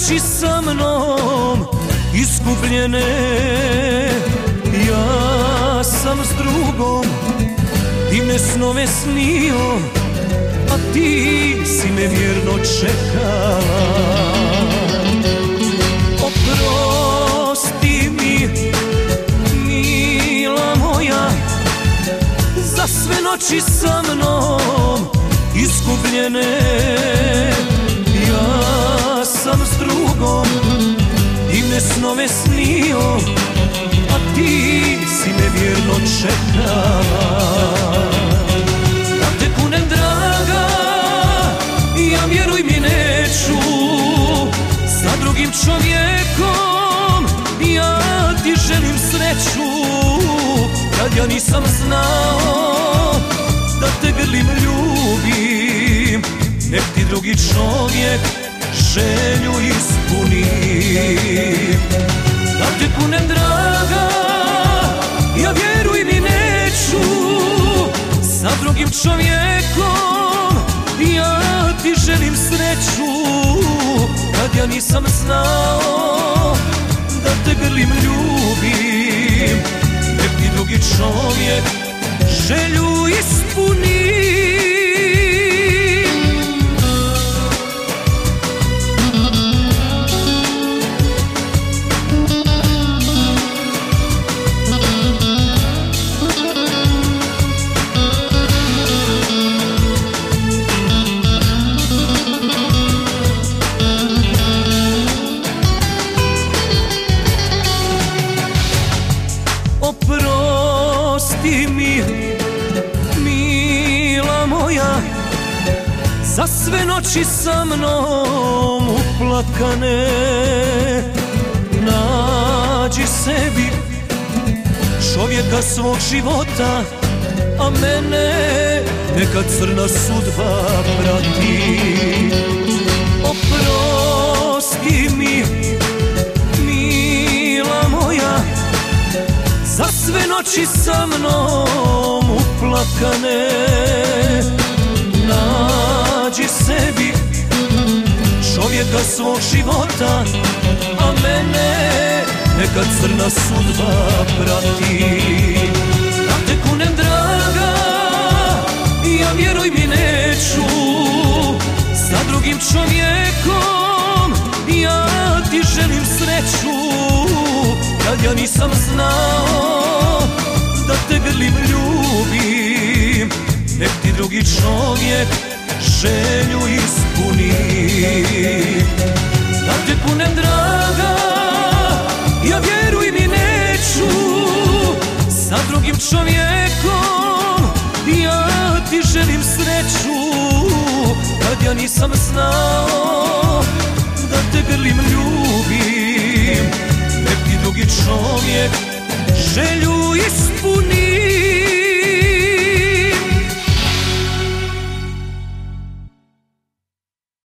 noći sa mnom iskupljene. Ja sam s drugom divne snove snio, a ti si me vjerno čekala. Oprosti mi, mila moja, za sve noći sa mnom iskupljene. Ja sam s drugom divne snove snio, a ti si me vjerno čekala. Da te kunem draga, ja vjeruj mi neću sa drugim čovjekom. Ja ti želim sreću, kad ja nisam znao da te grlim, ljubim. Nek ti drugi čovjek želju ispuni. Da te kunem draga, ja vjeruj mi neću sa drugim čovjekom. Ja ti želim sreću, kad ja nisam znao da te grlim, ljubim. Nek ti drugi čovjek želju ispuni. Oprosti mi, mila moja, za sve noći sa mnom uplakane. Nađi sebi čovjeka svog života, a mene neka crna sudba prati. Oprosti mi, mila moja, za sve noći sa mnom uplakane. Nađi sebi čovjeka svog života, a mene neka crna sudba prati. Da te kunem draga, ja vjeruj mi neću sa drugim čovjekom. Ja ti želim sreću, kad ja nisam znao da te grlim, ljubim. Nek ti drugi čovjek želju ispuni. Da te kunem draga, ja vjeruj mi neću sa drugim čovjekom. Ja ti želim sreću, kad ja nisam znao da te grlim, ljubim. Nek ti drugi čovjek želju ispuni.